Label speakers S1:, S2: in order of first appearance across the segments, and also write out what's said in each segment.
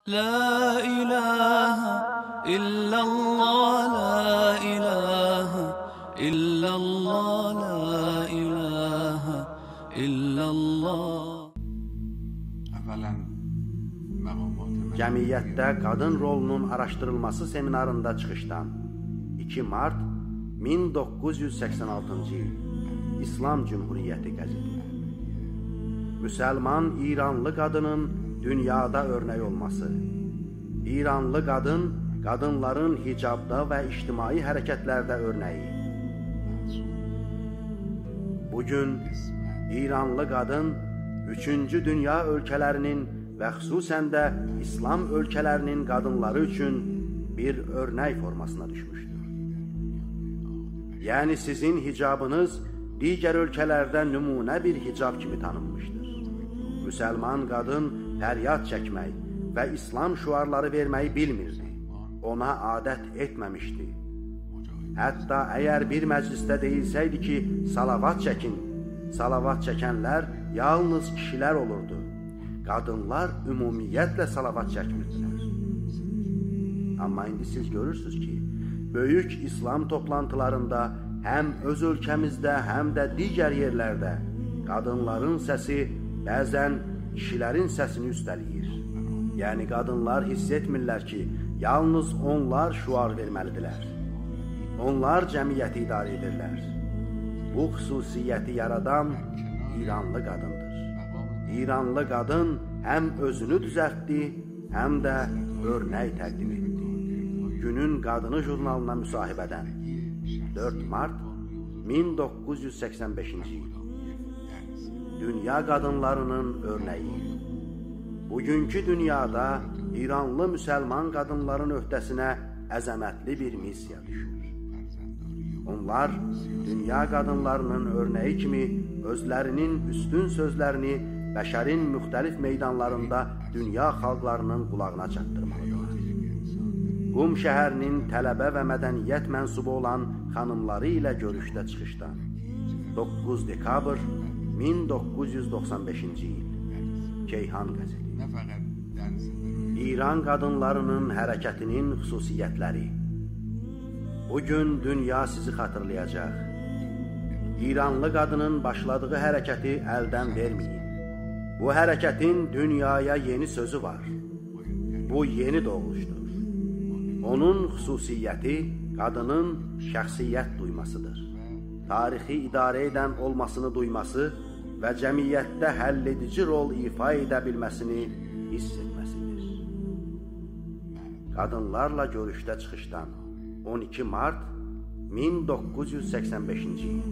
S1: La ilahe illallah, la ilahe illallah, la ilahe illallah.
S2: Cəmiyyətdə qadın rolunun araşdırılması seminarında çıxışdan 2 mart 1986-cı il İslam Cümhuriyyəti qəzeti. Müsəlman İranlı qadının dünyada örnək olması. İranlı qadın, qadınların hicabda və ictimai hərəkətlərdə örnəyi. Bugün İranlı qadın 3-cü dünya ölkələrinin və xüsusən də İslam ölkələrinin qadınları üçün bir örnək formasına düşmüşdür. Yəni sizin hicabınız digər ölkələrdə nümunə bir hicab kimi tanınmışdır. Müsəlman qadın fəryad çəkmək və İslam şüarları verməyi bilmirdi. Ona adət etməmişdi. Hətta əgər bir məclisdə deyilsəydi ki, salavat çəkin, salavat çəkənlər yalnız kişilər olurdu. Qadınlar ümumiyyətlə salavat çəkmirdilər. Amma indi siz görürsünüz ki, böyük İslam toplantılarında həm öz ölkəmizdə, həm də digər yerlərdə qadınların səsi bəzən kişilərin səsini üstələyir. Yəni qadınlar hiss etmirlər ki, yalnız onlar şüar verməlidirlər. Onlar cəmiyyəti idarə edirlər. Bu xüsusiyyəti yaradan İranlı qadındır. İranlı qadın həm özünü düzəltdi, həm də örnək təqdim etdi. Günün Qadını jurnalına müsahibədən 4 mart 1985-ci il. Dünya qadınlarının örnəyi. Bugünkü dünyada İranlı müsəlman qadınların öhdəsinə əzəmətli bir missiya düşür. Onlar dünya qadınlarının örnəyi kimi özlərinin üstün sözlərini bəşərin müxtəlif meydanlarında dünya xalqlarının qulağına çatdırmalıdırlar. Qum şəhərinin tələbə və mədəniyyət mənsubu olan xanımları ilə görüşdə çıxışdan 9 dekabr 1995-ci il Keyhan qəzeti. İran qadınlarının hərəkətinin xüsusiyyətləri. Bugün dünya sizi xatırlayacaq. İranlı qadının başladığı hərəkəti əldən verməyin. Bu hərəkətin dünyaya yeni sözü var. Bu yeni doğuşdur. Onun xüsusiyyəti qadının şəxsiyyət duymasıdır. Tarixi idarə edən olmasını duyması və cəmiyyətdə həlledici rol ifa edə bilməsini hiss etməsidir. Qadınlarla görüşdə çıxışdan 12 mart 1985-ci il.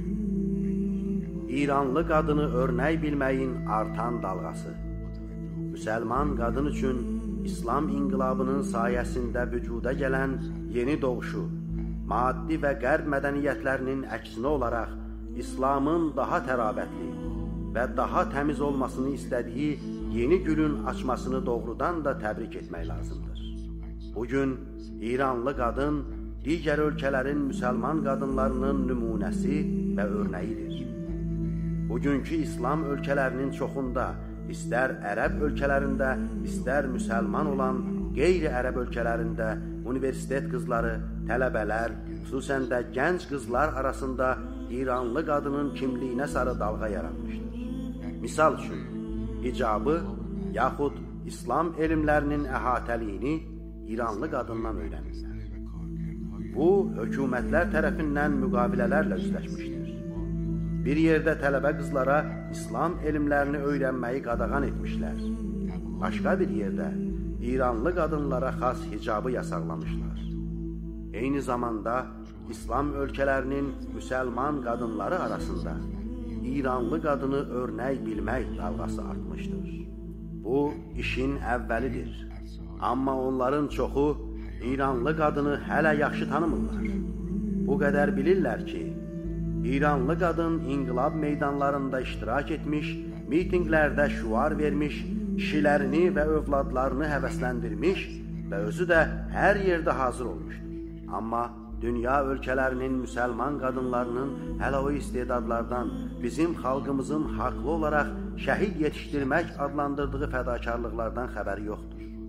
S2: İranlı qadını örnək bilməyin artan dalğası. Müsəlman qadın üçün İslam inqilabının sayəsində vücuda gələn yeni doğuşu, maddi və qərb mədəniyyətlərinin əksinə olaraq İslamın daha tərabətli və daha təmiz olmasını istədiyi yeni gülün açmasını doğrudan da təbrik etmək lazımdır. Bugün İranlı qadın digər ölkələrin müsəlman qadınlarının nümunəsi və örnəyidir. Bugünkü İslam ölkələrinin çoxunda, istər ərəb ölkələrində, istər müsəlman olan qeyri-ərəb ölkələrində universitet qızları, tələbələr, xüsusən də gənc qızlar arasında İranlı qadının kimliyinə sarı dalğa yaranmışdır. Misal üçün, hicabı yaxud İslam elmlərinin əhatəliyini İranlı qadından öyrənirlər. Bu, hökumətlər tərəfindən müqavilələrlə üzləşmişdir. Bir yerdə tələbə qızlara İslam elmlərini öyrənməyi qadağan etmişlər. Başqa bir yerdə İranlı qadınlara xas hicabı yasaqlamışlar. Eyni zamanda İslam ölkələrinin müsəlman qadınları arasında İranlı qadını örnək bilmək dalğası artmışdır. Bu, işin əvvəlidir. Amma onların çoxu İranlı qadını hələ yaxşı tanımırlar. Bu qədər bilirlər ki, İranlı qadın inqilab meydanlarında iştirak etmiş, mitinqlərdə şüar vermiş, kişilərini və övladlarını həvəsləndirmiş və özü də hər yerdə hazır olmuşdur. Amma dünya ölkələrinin müsəlman qadınlarının hələ o istedadlardan bizim xalqımızın haqlı olaraq şəhid yetişdirmək adlandırdığı fədakarlıqlardan xəbəri yoxdur.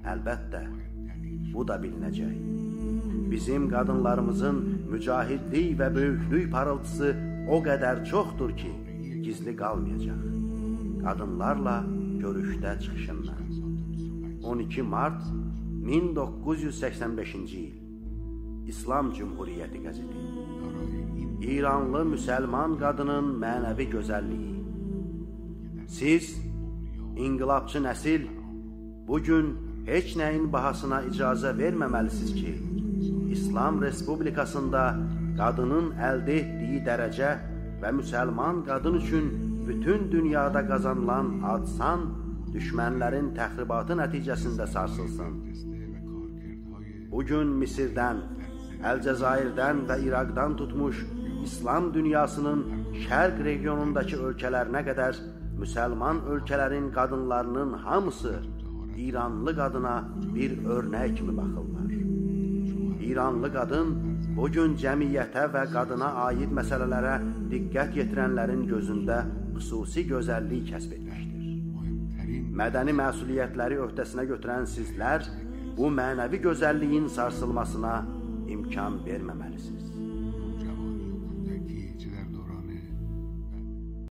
S2: əlbəttə, bu da bilinəcək. Bizim qadınlarımızın mücahidlik və böyüklük parıltısı o qədər çoxdur ki, gizli qalmayacaq. Qadınlarla görüşdə çıxışından. 12 mart 1985-ci il. İslam Cümhuriyyəti qəzeti. İranlı müsəlman qadının mənəvi gözəlliyi. Siz, inqilabçı nəsil, bugün heç nəyin bahasına icazə verməməlisiniz ki, İslam Respublikasında qadının əldə etdiyi dərəcə və müsəlman qadın üçün bütün dünyada qazanılan ad-san düşmənlərin təxribatı nəticəsində sarsılsın. Bugün Misirdən, Əlcəzairdən və İraqdan tutmuş İslam dünyasının şərq regionundakı ölkələrinə qədər müsəlman ölkələrin qadınlarının hamısı İranlı qadına bir örnək kimi baxırlar. İranlı qadın bugün cəmiyyətə və qadına aid məsələlərə diqqət yetirənlərin gözündə xüsusi gözəllik kəsb etmişdir. Mədəni məsuliyyətləri öhdəsinə götürən sizlər bu mənəvi gözəlliyin sarsılmasına imkan verməməlisiniz.